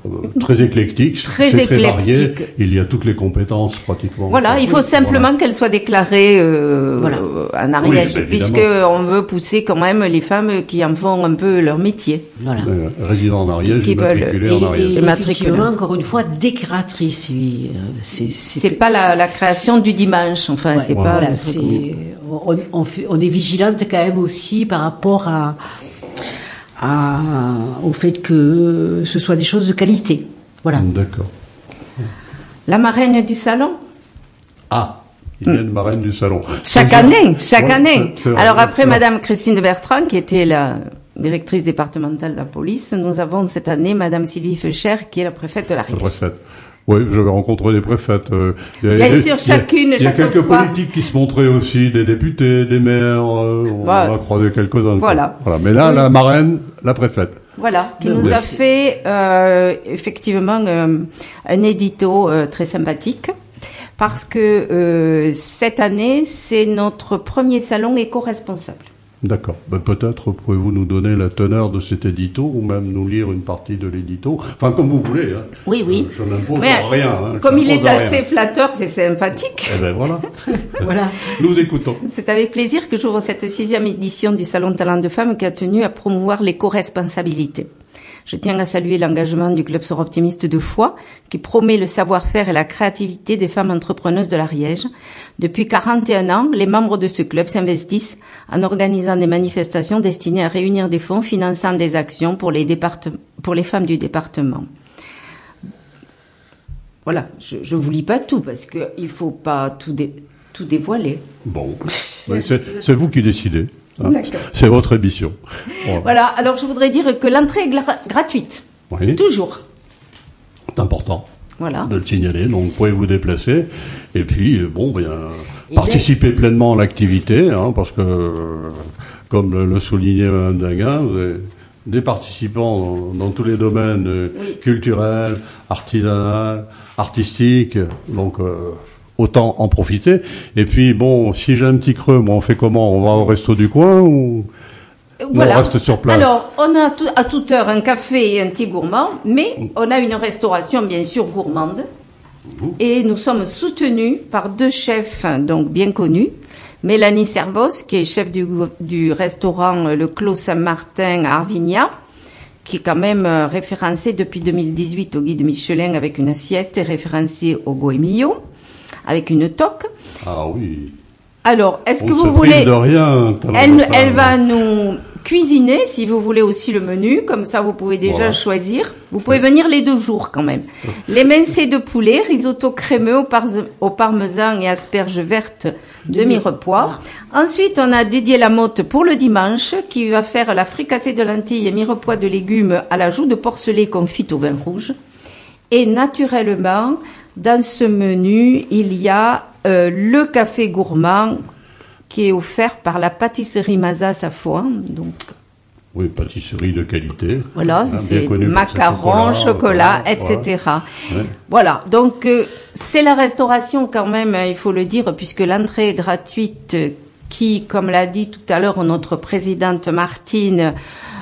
très éclectique, très c'est éclectique. Très varié. Il y a toutes les compétences pratiquement. Voilà, il faut simplement voilà. qu'elle soit déclarée euh, voilà. en Ariège, oui, puisque on veut pousser quand même les femmes qui en font un peu leur métier. Voilà. Euh, résidant en Ariège, qui matriculées veulent, en Ariège. Et, et effectivement, encore une fois, déclaratrice. Oui. C'est, c'est, c'est pas la, la création du dimanche, enfin, ouais, c'est voilà, pas. Voilà, c'est, on, on, fait, on est vigilante quand même aussi par rapport à. À, au fait que ce soit des choses de qualité. Voilà. D'accord. La marraine du salon. Ah, il y a une marraine du salon. Chaque année, chaque ouais, année. C'est, c'est Alors après, Madame Christine de Bertrand, qui était la directrice départementale de la police, nous avons cette année Madame Sylvie Feucher, qui est la préfète de l'Ariège. Préfète. Oui, j'avais rencontré des préfètes. Euh, Bien y, sûr, chacune, Il y a, chaque il y a quelques fois. politiques qui se montraient aussi, des députés, des maires, euh, on voilà. va croiser quelques-uns. Voilà. voilà. Mais là, oui. la marraine, la préfète. Voilà, qui oui. nous a fait euh, effectivement euh, un édito euh, très sympathique, parce que euh, cette année, c'est notre premier salon éco-responsable. D'accord. Ben, peut-être pouvez-vous nous donner la teneur de cet édito ou même nous lire une partie de l'édito. Enfin, comme vous voulez. Hein. Oui, oui. Je, je n'impose rien. Hein. Comme il est assez rien. Flatteur, c'est sympathique. Eh ben voilà. Voilà. Nous écoutons. C'est avec plaisir que j'ouvre cette sixième édition du Salon Talent de Femmes qui a tenu à promouvoir l'éco-responsabilité. Je tiens à saluer l'engagement du Club Sœurs Optimistes de Foix, qui promet le savoir-faire et la créativité des femmes entrepreneuses de l'Ariège. Depuis quarante et un ans, les membres de ce club s'investissent en organisant des manifestations destinées à réunir des fonds finançant des actions pour les, départe- pour les femmes du département. Voilà, je ne vous lis pas tout, parce qu'il ne faut pas tout, dé- tout dévoiler. Bon, oui, c'est, c'est vous qui décidez. Hein, c'est votre émission. Voilà. voilà, alors je voudrais dire que l'entrée est gra- gratuite. Oui. Toujours. C'est important. Voilà. De le signaler, donc vous pouvez vous déplacer et puis bon, bien participer est... pleinement à l'activité, hein, parce que euh, comme le, le soulignait Mme Dinguin, vous avez des participants dans, dans tous les domaines euh, oui. culturels, artisanal, artistiques, donc euh, autant en profiter. Et puis bon, si j'ai un petit creux, moi on fait comment? On va au resto du coin ou voilà. on reste sur place? Alors, on a tout, à toute heure un café et un thé gourmand, mais on a une restauration bien sûr gourmande. Mmh. Et nous sommes soutenus par deux chefs donc bien connus. Mélanie Servos, qui est chef du, du restaurant Le Clos Saint-Martin à Arvignac, qui est quand même référencé depuis deux mille dix-huit au guide Michelin avec une assiette et référencé au Goemio avec une toque. Ah oui. Alors, est-ce on que se vous voulez... de rien. Elle, elle va nous cuisiner, si vous voulez aussi le menu, comme ça vous pouvez déjà voilà. choisir. Vous pouvez venir les deux jours quand même. Les mincés de poulet, risotto crémeux au, par- au parmesan et asperges vertes, demi-repois. Ensuite, on a Didier Lamotte pour le dimanche, qui va faire la fricassée de lentilles et mi-repois de légumes à la joue de porcelet confite au vin rouge. Et naturellement, dans ce menu, il y a euh, le café gourmand qui est offert par la pâtisserie Mazas à Foix. Donc, oui, pâtisserie de qualité. Voilà, hein, c'est macarons, chocolat, chocolat et cetera. Ouais. Voilà, donc euh, c'est la restauration quand même, il faut le dire, puisque l'entrée est gratuite, qui, comme l'a dit tout à l'heure notre présidente Martine,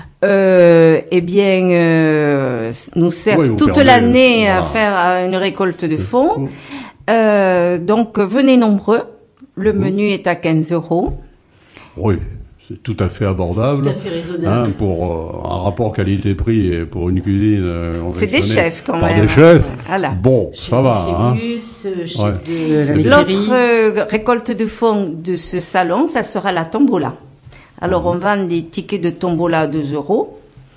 Euh, eh bien, euh, nous sert oui, toute l'année voilà. à faire une récolte de fonds. Euh, donc, venez nombreux. Le menu est à quinze euros. Oui, c'est tout à fait abordable. Tout à fait raisonnable. Hein, pour euh, un rapport qualité-prix et pour une cuisine. Euh, c'est des chefs quand par même. Des chefs. Voilà. Bon, chez ça va. Hein. Chez ouais. de L'autre euh, récolte de fonds de ce salon, ça sera la tombola. Alors, on vend des tickets de tombola à deux euros.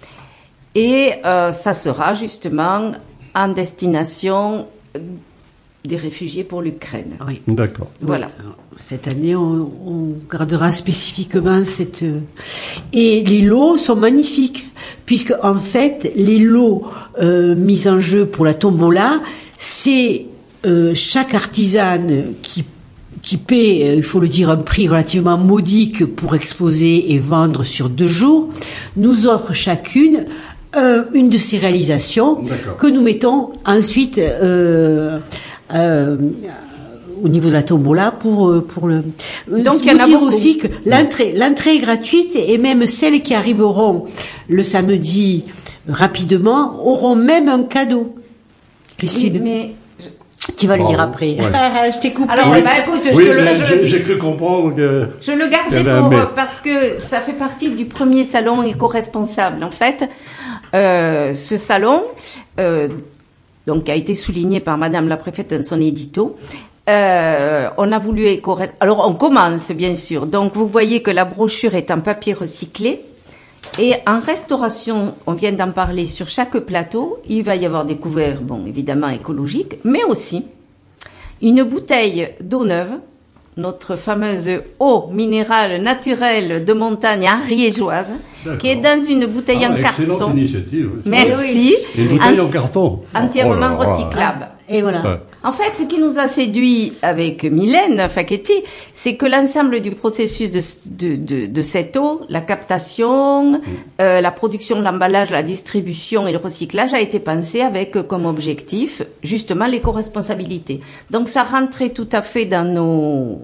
Et euh, ça sera justement en destination des réfugiés pour l'Ukraine. Oui. D'accord. Voilà. Cette année, on, on gardera spécifiquement cette... Et les lots sont magnifiques, puisque en fait, les lots euh, mis en jeu pour la tombola, c'est euh, chaque artisane qui qui paie, il faut le dire, un prix relativement modique pour exposer et vendre sur deux jours, nous offre chacune euh, une de ces réalisations D'accord. que nous mettons ensuite euh, euh, au niveau de la tombola pour euh, pour le. Donc il y en a dire beaucoup. aussi que l'entrée l'entrée est gratuite et même celles qui arriveront le samedi rapidement auront même un cadeau. Christine, Oui, mais tu vas Bravo. le dire après. Ouais. Je t'ai coupé. alors Oui. bah écoute, je Oui, te le, mais je le j'ai, dis. j'ai cru comprendre que... Je le gardais Il y avait un pour mais. parce que ça fait partie du premier salon éco-responsable. En fait, euh, ce salon, euh, donc a été souligné par Madame la préfète dans son édito. Euh, on a voulu éco. Alors on commence bien sûr. Donc vous voyez que la brochure est en papier recyclé. Et en restauration, on vient d'en parler, sur chaque plateau, il va y avoir des couverts, bon, évidemment écologiques, mais aussi une bouteille d'eau neuve, notre fameuse eau minérale naturelle de montagne ariégeoise, D'accord. qui est dans une bouteille Ah, en excellente carton. initiative. oui. Merci. Et une bouteille En- en carton. Entièrement Oh là là. recyclable. Et voilà. Ouais. En fait, ce qui nous a séduit avec Mylène Facchetti, c'est que l'ensemble du processus de, de, de, de cette eau, la captation, euh, la production, l'emballage, la distribution et le recyclage a été pensé avec euh, comme objectif justement l'éco-responsabilité. Donc ça rentrait tout à fait dans nos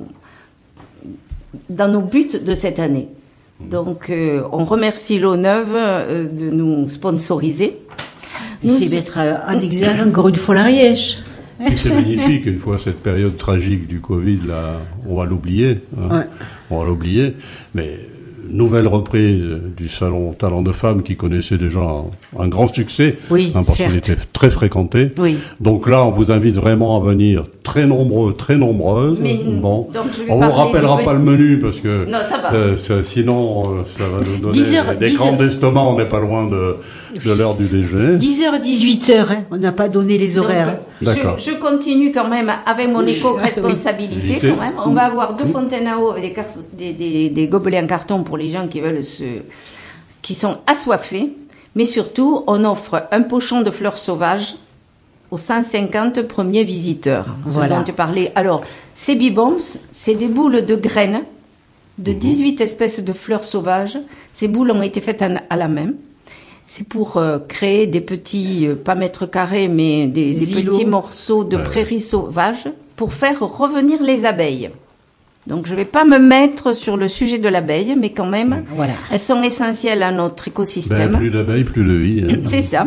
dans nos buts de cette année. Donc euh, on remercie l'eau neuve euh, de nous sponsoriser. Et c'est mettre en exergue encore une fois l'Ariège. Et c'est magnifique, une fois cette période tragique du Covid, là, on va l'oublier. Hein. Ouais. On va l'oublier. Mais nouvelle reprise du salon Talent de Femmes qui connaissait déjà un, un grand succès. Oui, hein, parce certes. qu'il était très fréquenté. Oui. Donc là, on vous invite vraiment à venir très nombreux, très nombreuses. Mais, bon. donc, je vais On vous parler rappellera du pas petit- le menu parce que Non, ça va. euh, ça- sinon euh, ça va nous donner dix heures, des dix crampes heures. d'estomac. On n'est pas loin de, de l'heure du déjeuner. dix heures, dix-huit heures, hein. On n'a pas donné les horaires. Donc, D'accord. je, je continue quand même avec mon éco-responsabilité Oui. quand même. On va avoir deux fontaines à eau avec des, cart- des, des, des gobelets en carton pour les gens qui veulent se, qui sont assoiffés. Mais surtout, on offre un pochon de fleurs sauvages aux cent cinquante premiers visiteurs. Voilà. Ce dont tu parlais. Alors, ces bibombs, c'est des boules de graines de dix-huit espèces de fleurs sauvages. Ces boules ont été faites en- à la main. C'est pour euh, créer des petits, euh, pas mètres carrés, mais des, des Îlots. petits morceaux de Ouais. prairies sauvages pour faire revenir les abeilles. Donc je vais pas me mettre sur le sujet de l'abeille, mais quand même, Voilà. elles sont essentielles à notre Ben, écosystème. plus d'abeilles, plus de vie. hein. C'est ça.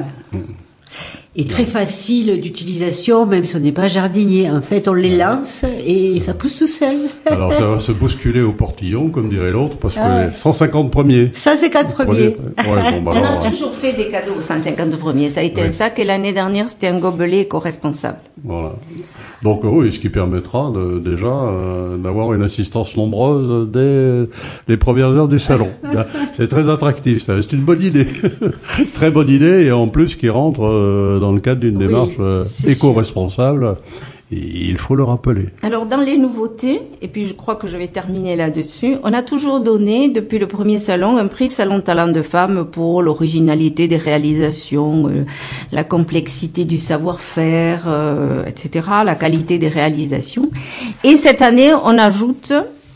Et très facile d'utilisation, même si on n'est pas jardinier. En fait, on les lance et ça pousse tout seul. Alors ça va se bousculer au portillon, comme dirait l'autre, parce que Ah ouais. les cent cinquante premiers. Ça, c'est quatre premiers. Prenez- Ouais, bon, bah, On alors, a toujours fait des cadeaux aux cent cinquante premiers. Ça a été Oui. un sac et l'année dernière, c'était un gobelet éco-responsable. voilà. Donc oui, ce qui permettra de, déjà euh, d'avoir une assistance nombreuse dès les premières heures du salon. C'est très attractif, ça. C'est une bonne idée, très bonne idée, et en plus qui rentre euh, dans le cadre d'une Oui, démarche euh, c'est éco-responsable. Et il faut le rappeler. Alors, dans les nouveautés, et puis je crois que je vais terminer là-dessus, on a toujours donné, depuis le premier salon, un prix Salon Talent de Femmes pour l'originalité des réalisations, euh, la complexité du savoir-faire, euh, et cetera, la qualité des réalisations. Et cette année, on ajoute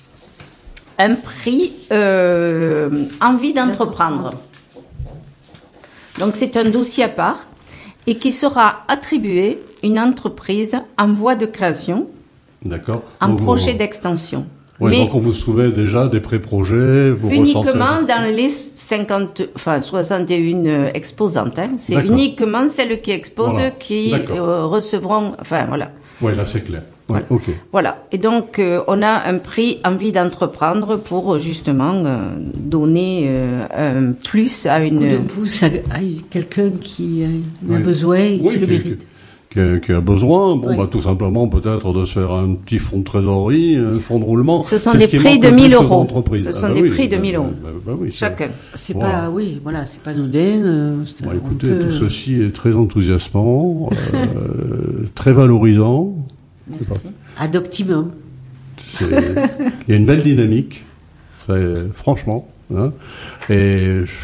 un prix euh, Envie d'entreprendre. Donc, c'est un dossier à part et qui sera attribué une entreprise en voie de création, D'accord. un Donc, projet vous- d'extension. Ouais, Mais donc on vous souvient déjà des pré-projets, vous uniquement ressentez... dans les cinquante, enfin soixante et une euh, exposantes. Hein. C'est D'accord. uniquement celles qui exposent Voilà. qui D'accord. euh, recevront. Enfin voilà. Oui, là c'est clair. Ouais, ok. Voilà. Et donc, euh, on a un prix Envie d'entreprendre pour euh, justement euh, donner euh, un plus à Coup de une. pouce à, à quelqu'un qui euh, en a Oui. besoin et Oui, qui le qui- mérite. Qui a, qui a besoin, bon, Oui. bah, tout simplement, peut-être de se faire un petit fonds de trésorerie, un fonds de roulement. Ce sont C'est des ce qui prix manque de le plus mille aux euros. entreprises. Ce Ah, sont bah des oui, prix de bah, mille euros. bah, bah oui, c'est- Chacun. C'est Voilà. pas, oui, voilà, c'est pas anodin. euh, c'est- Bon, on écoutez, peut- tout ceci est très enthousiasmant, euh, très valorisant. C'est pas- Ad optimum. c'est- Il y a une belle dynamique, c'est- franchement. Hein, et je-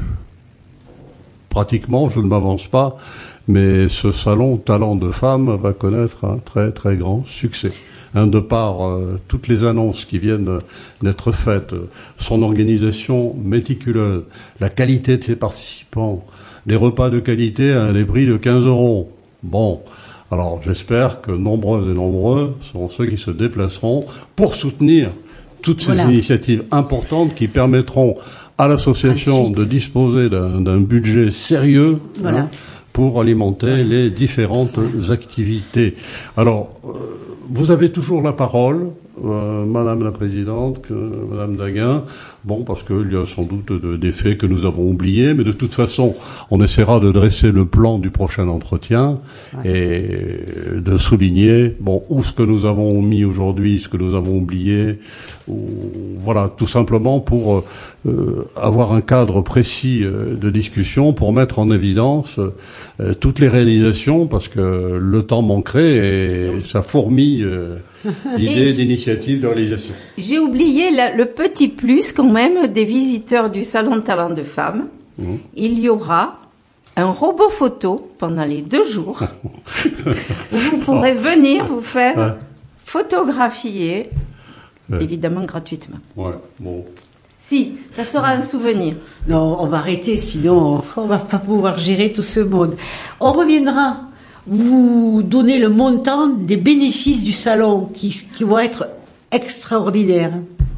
pratiquement, je ne m'avance pas, mais ce salon Talent de Femmes va connaître un très très grand succès. Hein, de par euh, toutes les annonces qui viennent d'être faites, euh, son organisation méticuleuse, la qualité de ses participants, les repas de qualité à des prix de quinze euros. Bon, Alors j'espère que nombreuses et nombreux seront ceux qui se déplaceront pour soutenir toutes ces voilà. initiatives importantes qui permettront à l'association de disposer d'un, d'un budget sérieux voilà. hein, pour alimenter voilà. les différentes activités. Alors, euh, vous avez toujours la parole, euh, Madame la Présidente, que, Madame Daguin. Bon, parce qu'il y a sans doute de, des faits que nous avons oubliés, mais de toute façon, on essaiera de dresser le plan du prochain entretien ouais. et de souligner, bon, où ce que nous avons mis aujourd'hui, ce que nous avons oublié, ou, voilà, tout simplement pour euh, avoir un cadre précis euh, de discussion, pour mettre en évidence euh, toutes les réalisations, parce que le temps manquerait et ça fourmille euh, l'idée d'initiative de réalisation. J'ai oublié la, le petit plus quand même des visiteurs du Salon de Talent de Femmes. Mmh. Il y aura un robot photo pendant les deux jours où vous pourrez venir vous faire ouais. photographier, ouais. évidemment gratuitement. Ouais, bon. Si, ça sera un souvenir. Non, on va arrêter, sinon on va pas pouvoir gérer tout ce monde. On reviendra. Vous donnez le montant des bénéfices du salon qui, qui vont être extraordinaires.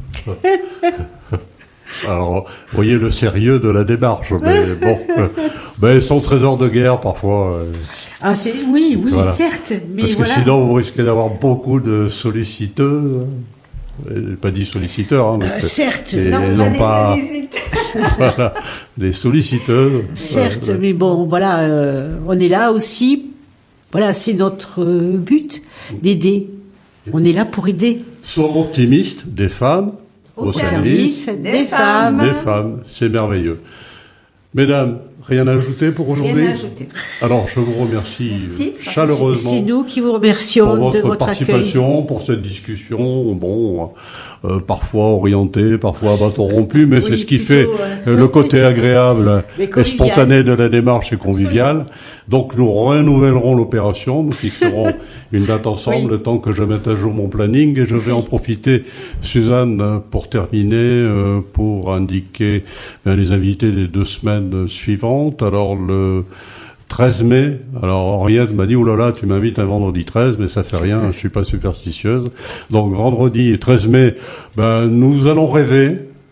Alors, vous voyez le sérieux de la démarche, mais bon, euh, ben son trésor de guerre parfois. Euh, ah c'est oui, oui, voilà. certes, mais parce voilà. que sinon vous risquez d'avoir beaucoup de solliciteux. J'ai pas dit solliciteurs, hein, euh, certes, et, non, non pas des voilà, des solliciteuses. Certes, euh, mais bon, voilà, euh, on est là aussi. Voilà, c'est notre but d'aider. On est là pour aider. Soyons optimistes, des femmes au, au service, service des, des femmes. Des femmes, c'est merveilleux. Mesdames, rien à ajouter pour aujourd'hui ? Rien à ajouter. Alors, je vous remercie Merci. chaleureusement. C'est nous qui vous remercions pour votre de votre participation, accueil. Pour cette discussion, bon, euh, parfois orientée, parfois à bâton rompu, mais oui, c'est ce qui plutôt, fait euh, le côté agréable et spontané de la démarche et convivial. Donc, nous renouvellerons l'opération, nous fixerons une date ensemble, oui. le temps que je mette à jour mon planning, et je vais en profiter, Suzanne, pour terminer, euh, pour indiquer ben, les invités des deux semaines suivantes. Alors, le treize mai, alors Henriette m'a dit, oh là là, tu m'invites un vendredi treize, mais ça fait rien, je suis pas superstitieuse. Donc, vendredi treize mai, ben, nous allons rêver.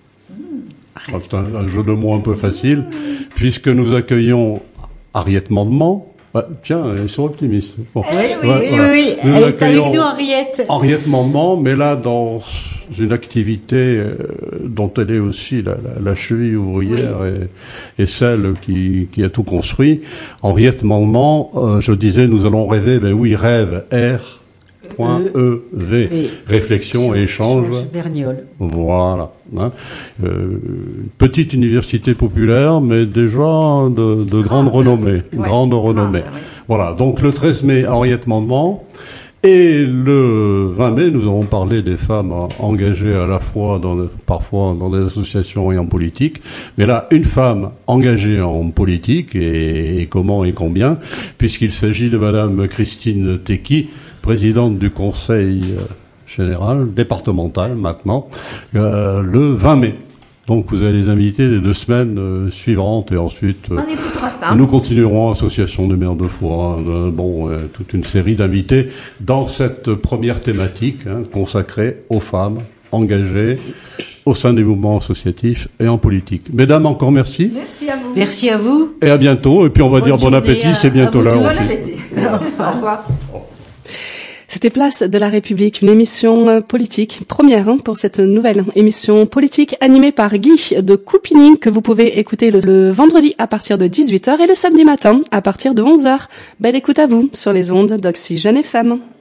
C'est un, un jeu de mots un peu facile, puisque nous accueillons Henriette Mandement. Bah, tiens, ils sont optimistes. Bon. Oui, oui, ouais, oui, voilà. oui, oui. Elle est avec nous, Henriette. Henriette Mandement, mais là, dans une activité euh, dont elle est aussi la, la, la cheville ouvrière oui. et, et celle qui, qui a tout construit. Henriette Mandement, euh, je disais, nous allons rêver, ben oui, rêve, R. Point E V, e, réflexion et échange. Voilà. Hein. Euh, petite université populaire, mais déjà de, de grande renommée. Ouais. Grande renommée. Ah, ouais. Voilà. Donc le treize mai, Henriette Mandement. Et le vingt mai, nous avons parlé des femmes engagées à la fois, dans, parfois dans des associations et en politique. Mais là, une femme engagée en politique, et, et comment et combien, puisqu'il s'agit de Madame Christine Tecky, présidente du conseil général, départemental maintenant, euh, le vingt mai. Donc vous allez les inviter les deux semaines euh, suivantes et ensuite euh, on écoutera ça. Nous continuerons association de maires de foi, euh, bon, euh, toute une série d'invités dans cette première thématique hein, consacrée aux femmes engagées au sein des mouvements associatifs et en politique. Mesdames, encore merci. Merci à vous. Merci à vous. Et à bientôt. Et puis on va Bonne dire bon appétit, c'est bientôt là. Bon appétit. Au revoir. C'était Place de la République, une émission politique, première hein, pour cette nouvelle émission politique animée par Guy de Coupigny, que vous pouvez écouter le, le vendredi à partir de dix-huit heures et le samedi matin à partir de onze heures. Belle écoute à vous sur les ondes d'Oxygène F M.